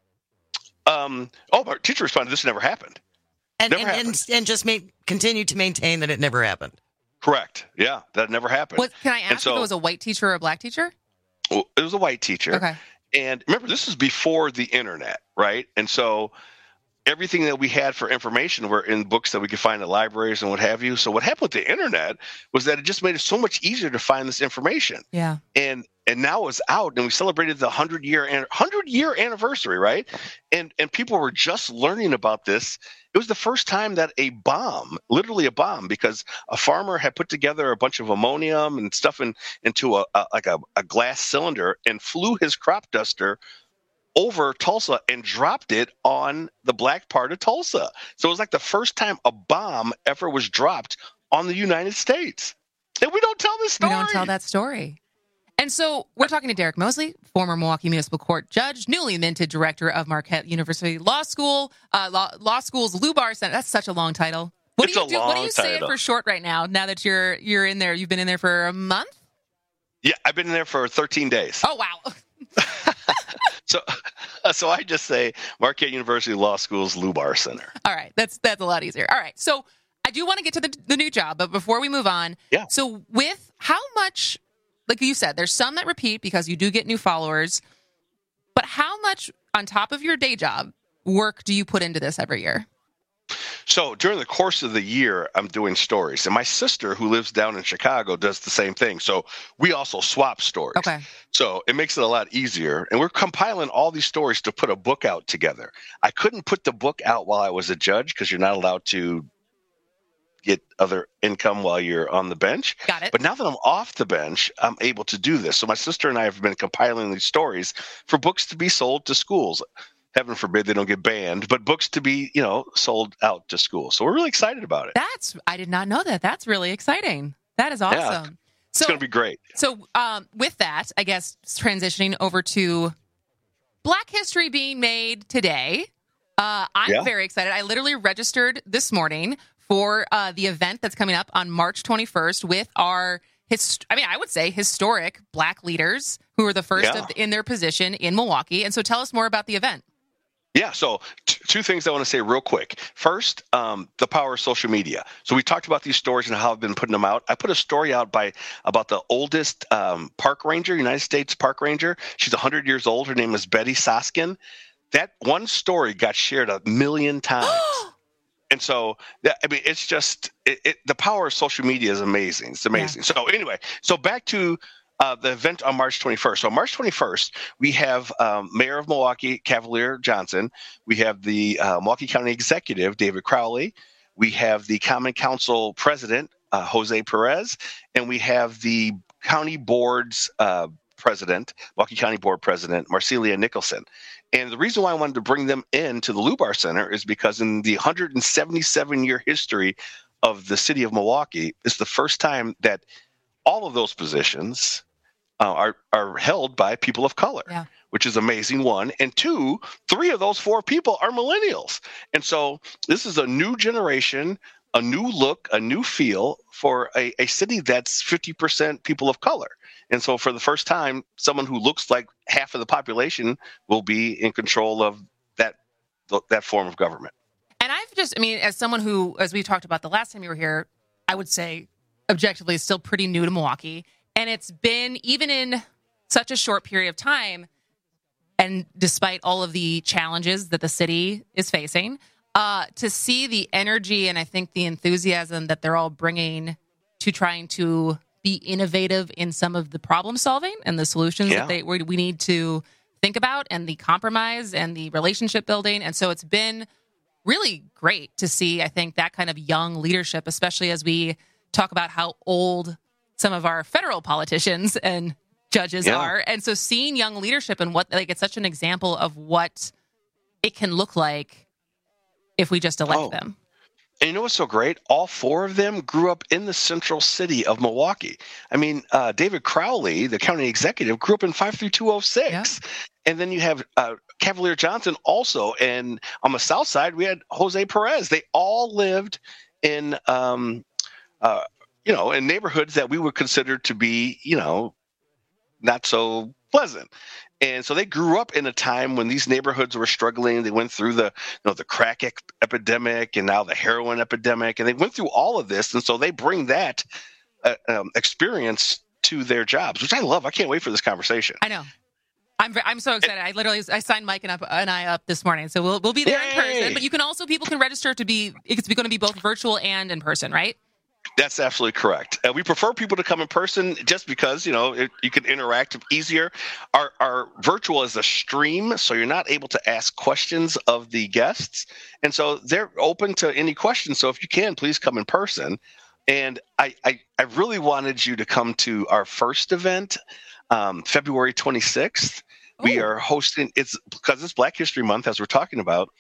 My teacher responded, this never happened. And just continued to maintain that it never happened. Correct. Yeah, that never happened. Can I ask if it was a white teacher or a black teacher? Well, it was a white teacher. Okay. And remember, this is before the internet, right? And so everything that we had for information were in books that we could find at libraries and what have you. So what happened with the internet was that it just made it so much easier to find this information. Yeah. And now it's out, and we celebrated the 100-year anniversary, right? And people were just learning about this. It was the first time that a bomb, literally a bomb, because a farmer had put together a bunch of ammonium and stuff into a glass cylinder and flew his crop duster over Tulsa and dropped it on the black part of Tulsa. So it was like the first time a bomb ever was dropped on the United States. And we don't tell this story. We don't tell that story. And so we're talking to Derek Mosley, former Milwaukee Municipal Court judge, newly minted director of Marquette University Law School, Law School's Lubar Center. That's such a long title. What do you say it for short right now that you're in there? You've been in there for a month? Yeah, I've been in there for 13 days. Oh, wow. So I just say Marquette University Law School's Lubar Center. All right. That's a lot easier. All right. So I do want to get to the new job, but before we move on. Yeah. So with how much, like you said, there's some that repeat because you do get new followers, but how much on top of your day job work do you put into this every year? So during the course of the year, I'm doing stories. And my sister, who lives down in Chicago, does the same thing. So we also swap stories. Okay. So it makes it a lot easier. And we're compiling all these stories to put a book out together. I couldn't put the book out while I was a judge because you're not allowed to get other income while you're on the bench. Got it. But now that I'm off the bench, I'm able to do this. So my sister and I have been compiling these stories for books to be sold to schools. Heaven forbid they don't get banned, but books to be, sold out to schools. So we're really excited about it. I did not know that. That's really exciting. That is awesome. Yeah, it's going to be great. So with that, I guess transitioning over to Black History being made today, I'm very excited. I literally registered this morning for the event that's coming up on March 21st with our I would say historic Black leaders who are the first in their position in Milwaukee. And so tell us more about the event. Yeah, so two things I want to say real quick. First, the power of social media. So we talked about these stories and how I've been putting them out. I put a story out about the oldest park ranger, United States park ranger. She's 100 years old. Her name is Betty Soskin. That one story got shared 1 million times. And so, it's just the power of social media is amazing. It's amazing. Yeah. So anyway, back to the event on March 21st. So on March 21st, we have Mayor of Milwaukee, Cavalier Johnson. We have the Milwaukee County Executive, David Crowley. We have the Common Council President, Jose Perez. And we have the County Board's President, Milwaukee County Board President, Marcelia Nicholson. And the reason why I wanted to bring them into the Lubar Center is because in the 177-year history of the city of Milwaukee, it's the first time that all of those positions are held by people of color, which is amazing, one. And two, 3 of those 4 people are millennials. And so this is a new generation, a new look, a new feel for a city that's 50% people of color. And so for the first time, someone who looks like half of the population will be in control of that form of government. And as someone who, as we talked about the last time you were here, I would say objectively is still pretty new to Milwaukee. And it's been, even in such a short period of time, and despite all of the challenges that the city is facing, to see the energy and I think the enthusiasm that they're all bringing to trying to be innovative in some of the problem solving and the solutions that we need to think about, and the compromise and the relationship building. And so it's been really great to see, I think, that kind of young leadership, especially as we talk about how old some of our federal politicians and judges are. And so seeing young leadership and what, like, it's such an example of what it can look like if we just elect them. And you know what's so great? All four of them grew up in the central city of Milwaukee. I mean, David Crowley, the county executive, grew up in 53206. Yeah. And then you have Cavalier Johnson also. And on the south side, we had Jose Perez. They all lived in, in neighborhoods that we would consider to be, not so pleasant. And so they grew up in a time when these neighborhoods were struggling. They went through the crack epidemic and now the heroin epidemic, and they went through all of this. And so they bring that experience to their jobs, which I love. I can't wait for this conversation. I know. I'm so excited. I signed Mike and I up this morning, so we'll be there in person. But you can also, people can register to be. It's going to be both virtual and in person, right? That's absolutely correct. We prefer people to come in person just because, you can interact easier. Our virtual is a stream, so you're not able to ask questions of the guests. And so they're open to any questions. So if you can, please come in person. And I really wanted you to come to our first event, February 26th. We are hosting, because it's Black History Month, as we're talking about,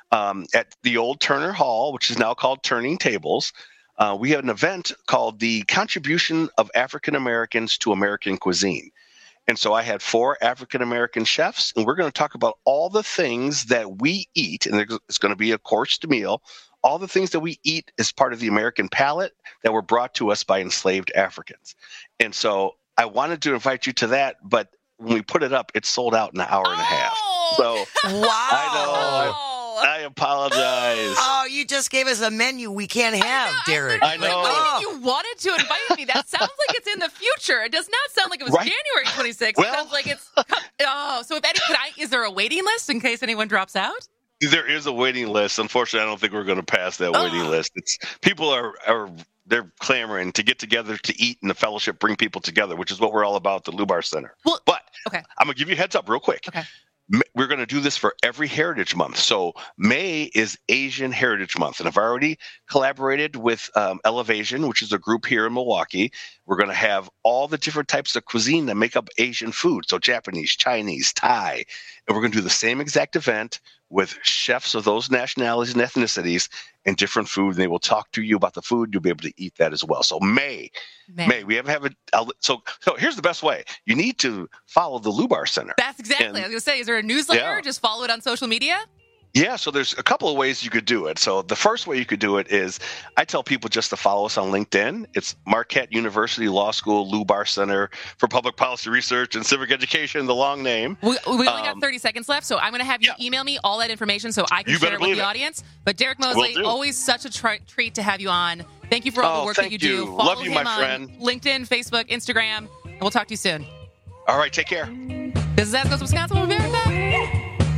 at the old Turner Hall, which is now called Turning Tables. We have an event called the Contribution of African Americans to American Cuisine. And so I had 4 African American chefs, and we're going to talk about all the things that we eat, and it's going to be a coursed meal, all the things that we eat as part of the American palate that were brought to us by enslaved Africans. And so I wanted to invite you to that, but when we put it up, it sold out in an hour and a half. So wow. I know. I apologize. Oh, you just gave us a menu we can't have, Derek. I know. You wanted to invite me. That sounds like it's in the future. It does not sound like it was January 26th. Well, it sounds like it's. So is there a waiting list in case anyone drops out? There is a waiting list. Unfortunately, I don't think we're going to pass that waiting list. People are they're clamoring to get together to eat, and the fellowship bring people together, which is what we're all about at the Lubar Center. Well, but I'm going to give you a heads up real quick. Okay. We're going to do this for every Heritage Month. So May is Asian Heritage Month, and I've already collaborated with Elevation, which is a group here in Milwaukee. We're going to have all the different types of cuisine that make up Asian food, so Japanese, Chinese, Thai, and we're going to do the same exact event with chefs of those nationalities and ethnicities and different food, and they will talk to you about the food. You'll be able to eat that as well. So May. We have so here's the best way. You need to follow the Lubar Center. That's exactly. I was going to say, is there a newsletter? Yeah. Just follow it on social media? Yeah, so there's a couple of ways you could do it. So the first way you could do it is I tell people just to follow us on LinkedIn. It's Marquette University Law School Lubar Center for Public Policy Research and Civic Education, the long name. We only got 30 seconds left, so I'm going to have you email me all that information so I can share it with the audience. But Derek Mosley, always such a treat to have you on. Thank you for all the work that you do. Follow Love you, him my friend. on LinkedIn, Facebook, Instagram, and we'll talk to you soon. All right, take care. This is As Goes Wisconsin. We'll be right back.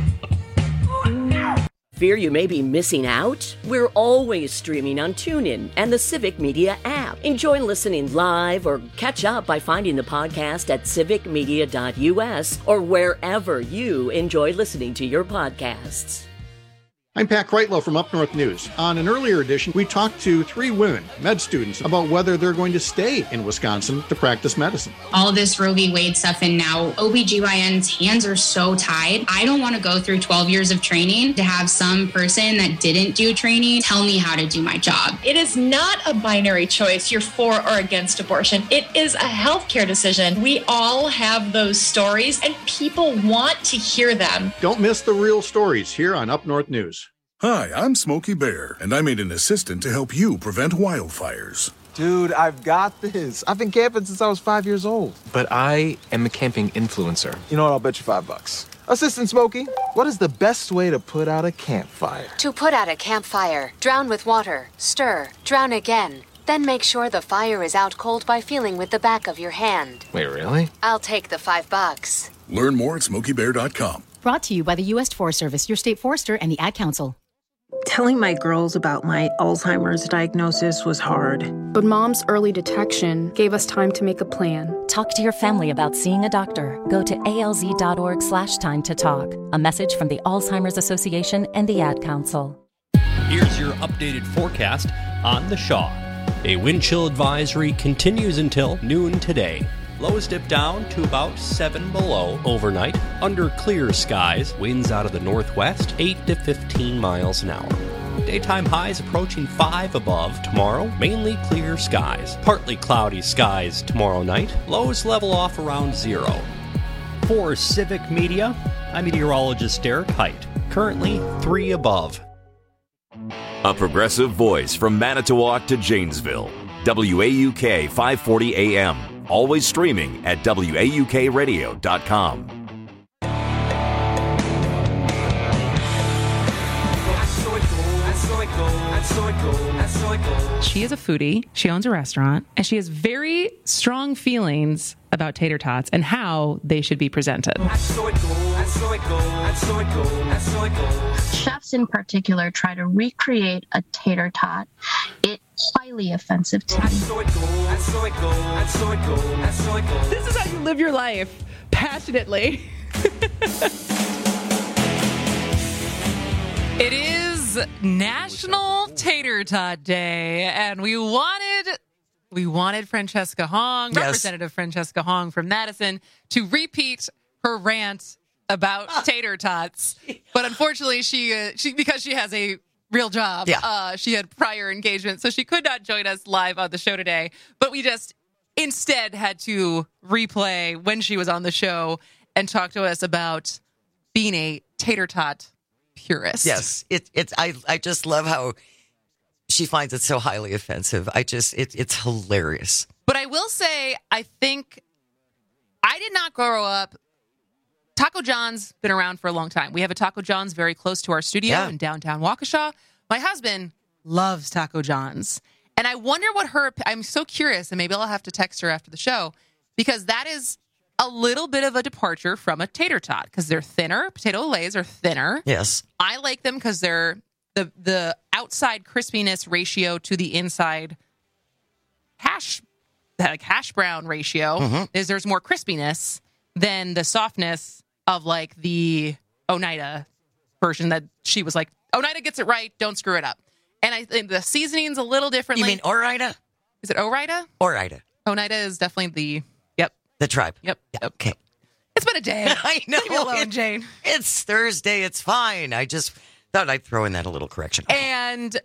Fear you may be missing out? We're always streaming on TuneIn and the Civic Media app. Enjoy listening live or catch up by finding the podcast at civicmedia.us or wherever you enjoy listening to your podcasts. I'm Pat Kreitlow from Up North News. On an earlier edition, we talked to 3 women, med students, about whether they're going to stay in Wisconsin to practice medicine. All this Roe v. Wade stuff, and now OBGYN's hands are so tied. I don't want to go through 12 years of training to have some person that didn't do training tell me how to do my job. It is not a binary choice, you're for or against abortion. It is a healthcare decision. We all have those stories, and people want to hear them. Don't miss the real stories here on Up North News. Hi, I'm Smokey Bear, and I made an assistant to help you prevent wildfires. Dude, I've got this. I've been camping since I was 5 years old. But I am a camping influencer. You know what? I'll bet you $5. Assistant Smokey, what is the best way to put out a campfire? To put out a campfire, drown with water, stir, drown again. Then make sure the fire is out cold by feeling with the back of your hand. Wait, really? I'll take the $5. Learn more at SmokeyBear.com. Brought to you by the U.S. Forest Service, your state forester, and the Ad Council. Telling my girls about my Alzheimer's diagnosis was hard. But Mom's early detection gave us time to make a plan. Talk to your family about seeing a doctor. Go to alz.org/time to talk. A message from the Alzheimer's Association and the Ad Council. Here's your updated forecast on the Shaw. A wind chill advisory continues until noon today. Lows dip down to about 7 below overnight. Under clear skies, winds out of the northwest, 8 to 15 miles an hour. Daytime highs approaching 5 above tomorrow. Mainly clear skies. Partly cloudy skies tomorrow night. Lows level off around 0. For Civic Media, I'm meteorologist Derek Height. Currently 3 above. A progressive voice from Manitowoc to Janesville. WAUK 540 AM. Always streaming at WAUKradio.com. She is a foodie, she owns a restaurant, and she has very strong feelings about tater tots and how they should be presented. Chefs in particular try to recreate a tater tot. It's highly offensive to me. This is how you live your life, passionately. It is National Tater Tot Day, and we wanted Francesca Hong, yes. Representative Francesca Hong from Madison, to repeat her rant about tater tots. But unfortunately, she because she has a real job, she had prior engagement, so she could not join us live on the show today. But we just instead had to replay when she was on the show and talk to us about being a tater tot purist. Yes, I just love how she finds it so highly offensive. It's hilarious. But I will say, I think I did not grow up. Taco John's been around for a long time. We have a Taco John's very close to our studio in downtown Waukesha. My husband loves Taco John's. And I wonder what I'm so curious, and maybe I'll have to text her after the show, because that is a little bit of a departure from a tater tot, because they're thinner. Potato Olays are thinner. Yes. I like them because they're the outside crispiness ratio to the inside hash brown ratio is there's more crispiness than the softness of like the Oneida version that she was like, Oneida gets it right, don't screw it up. And I think the seasoning's a little differently. You mean Ore-Ida? Is it Ore-Ida? Ore-Ida. Oneida is definitely the tribe. Yep. Okay. It's been a day. I know. Leave me alone, Jane. It's Thursday. It's fine. I just thought I'd throw in that a little correction. And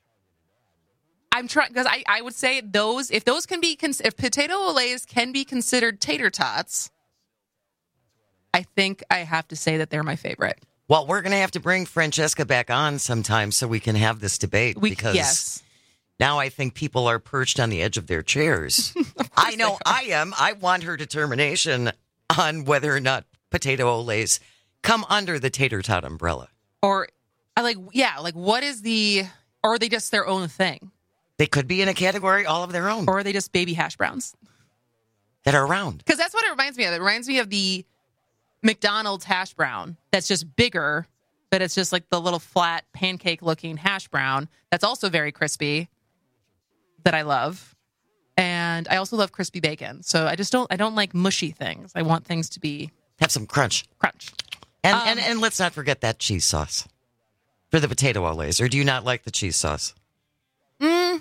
I'm trying, because I would say if potato Olays can be considered tater tots, I think I have to say that they're my favorite. Well, we're going to have to bring Francesca back on sometime so we can have this debate, because now I think people are perched on the edge of their chairs. I know I am. I want her determination on whether or not potato Olays come under the tater tot umbrella. Or what is or are they just their own thing? They could be in a category all of their own. Or are they just baby hash browns that are round? Because that's what it reminds me of. It reminds me of the McDonald's hash brown that's just bigger, but it's just like the little flat pancake looking hash brown that's also very crispy, that I love. And I also love crispy bacon. So I don't like mushy things. I want things to have some crunch. And let's not forget that cheese sauce for the potato Olays. Or do you not like the cheese sauce? No?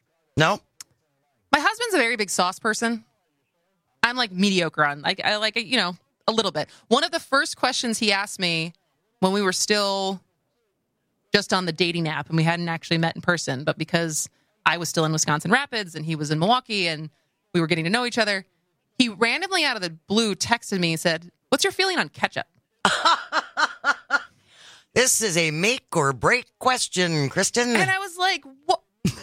My husband's a very big sauce person. I'm like mediocre on, I like it, a little bit. One of the first questions he asked me when we were still just on the dating app and we hadn't actually met in person, but because I was still in Wisconsin Rapids and he was in Milwaukee and we were getting to know each other, he randomly out of the blue texted me and said, "What's your feeling on ketchup?" This is a make or break question, Kristen. And I was like, what?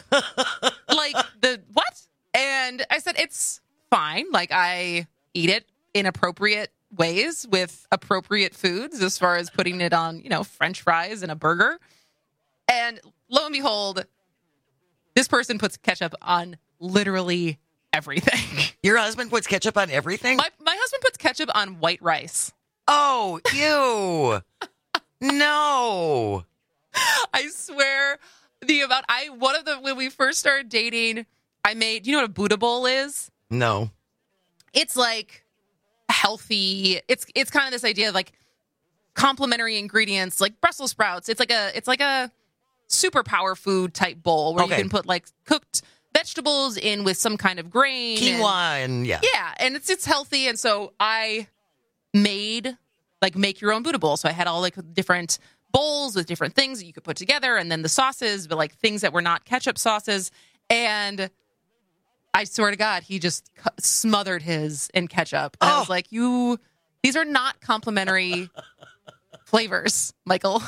What? And I said, it's fine. Like, I eat it in appropriate ways with appropriate foods as far as putting it on, French fries and a burger. And lo and behold, this person puts ketchup on literally everything. Your husband puts ketchup on everything? My husband puts ketchup on white rice. Oh, ew. No. I swear when we first started dating, I made, do you know what a Buddha bowl is? No. It's like healthy. It's kind of this idea of like complementary ingredients, like Brussels sprouts. It's like a superpower food type bowl where you can put like cooked vegetables in with some kind of grain. Quinoa and yeah. Yeah, and it's healthy. And so I made like make your own Buddha bowl. So I had all like different bowls with different things that you could put together, and then the sauces, but like things that were not ketchup sauces. And I swear to God, he just smothered his in ketchup. And I was like, these are not complimentary flavors, Michael.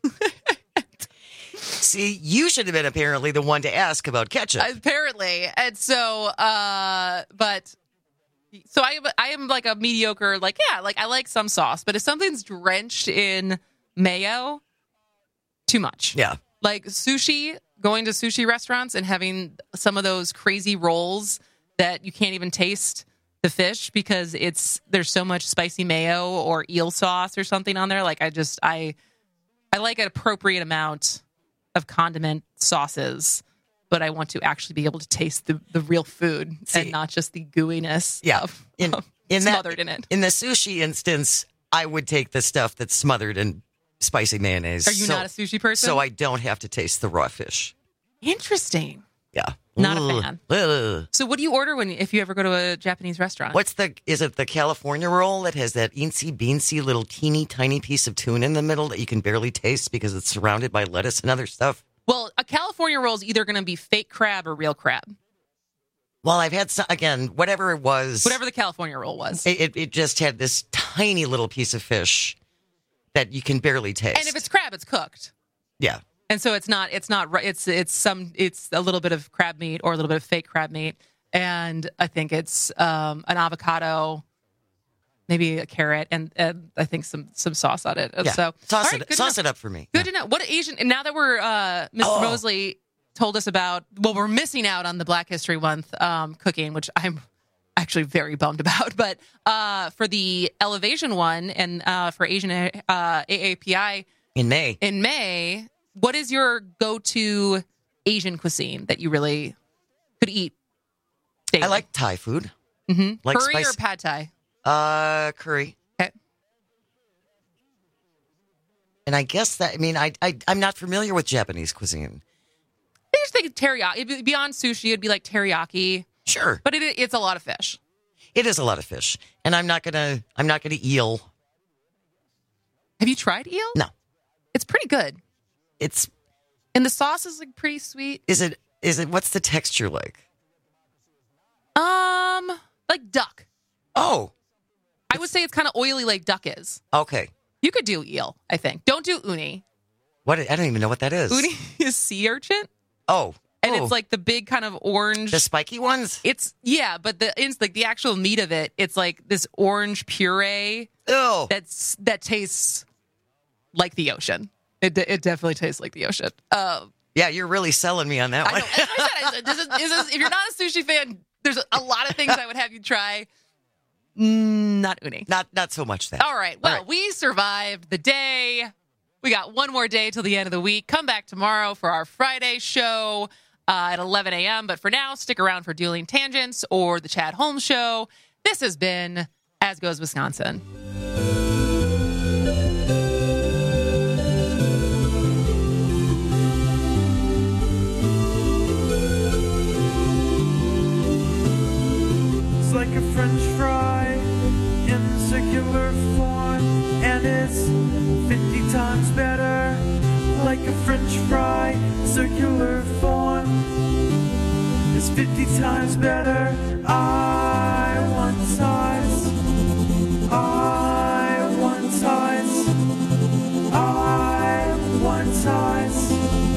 See, you should have been apparently the one to ask about ketchup. Apparently. And so, I am like a mediocre, like, yeah, like I like some sauce, but if something's drenched in mayo, too much. Yeah. Like sushi, going to sushi restaurants and having some of those crazy rolls that you can't even taste the fish because there's so much spicy mayo or eel sauce or something on there. Like I like an appropriate amount of condiment sauces, but I want to actually be able to taste the real food and not just the gooiness smothered in it. In the sushi instance, I would take the stuff that's smothered in spicy mayonnaise. Are you not a sushi person? So I don't have to taste the raw fish. Interesting. Yeah. Not a fan. Ugh. So what do you order if you ever go to a Japanese restaurant? Is it the California roll that has that eensy beansy little teeny tiny piece of tuna in the middle that you can barely taste because it's surrounded by lettuce and other stuff? Well, a California roll is either going to be fake crab or real crab. Well, I've had whatever it was. Whatever the California roll was. It just had this tiny little piece of fish that you can barely taste. And if it's crab, it's cooked. Yeah. And so it's a little bit of crab meat or a little bit of fake crab meat. And I think it's an avocado, maybe a carrot, and I think some sauce on it. Yeah. So sauce it up for me. Good to know. What Asian, and now that we're, Mr. Mosley told us about, well, we're missing out on the Black History Month cooking, which I'm actually very bummed about. But for the Elevation one and for Asian AAPI in May, what is your go-to Asian cuisine that you really could eat daily? I like Thai food. Mm-hmm. Like curry or pad Thai? Curry. Okay. And I guess I'm not familiar with Japanese cuisine. I just think teriyaki. Beyond sushi, it'd be like teriyaki. Sure. But it's a lot of fish. It is a lot of fish. And I'm not gonna eel. Have you tried eel? No. It's pretty good. And the sauce is like pretty sweet. Is it what's the texture like? Like duck. Oh. I would say it's kind of oily like duck is. Okay. You could do eel, I think. Don't do uni. What? I don't even know what that is. Uni is sea urchin. Oh. And it's like the big kind of orange. The spiky ones? But it's like the actual meat of it, it's like this orange puree. Ew. That tastes like the ocean. It definitely tastes like the ocean. Yeah, you're really selling me on that one. I know. If you're not a sushi fan, there's a lot of things I would have you try. Not uni. Not so much that. All right. Well, we survived the day. We got one more day till the end of the week. Come back tomorrow for our Friday show at 11 a.m. But for now, stick around for Dueling Tangents or the Chad Holmes Show. This has been As Goes Wisconsin. It's like a French fry in circular form, and it's 50 times better. Like a French fry, circular form, it's 50 times better. I want size. I want size. I want size.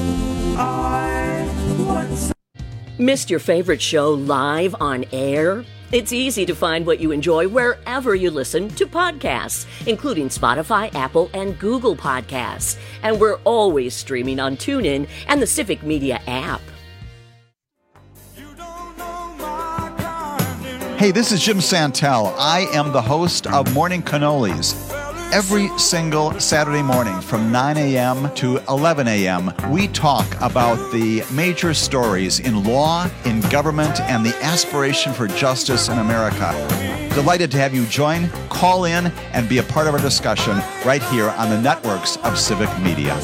I want size. Missed your favorite show live on air? It's easy to find what you enjoy wherever you listen to podcasts, including Spotify, Apple, and Google Podcasts. And we're always streaming on TuneIn and the Civic Media app. Hey, this is Jim Santel. I am the host of Morning Cannolis. Every single Saturday morning from 9 a.m. to 11 a.m., we talk about the major stories in law, in government, and the aspiration for justice in America. Delighted to have you join, call in, and be a part of our discussion right here on the networks of Civic Media.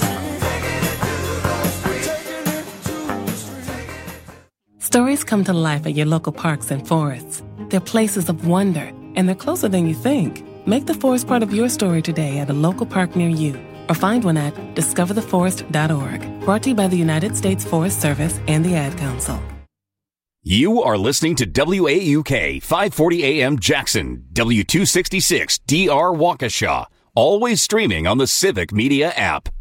Stories come to life at your local parks and forests. They're places of wonder, and they're closer than you think. Make the forest part of your story today at a local park near you, or find one at discovertheforest.org. Brought to you by the United States Forest Service and the Ad Council. You are listening to WAUK 540 AM Jackson, W266 DR Waukesha, always streaming on the Civic Media app.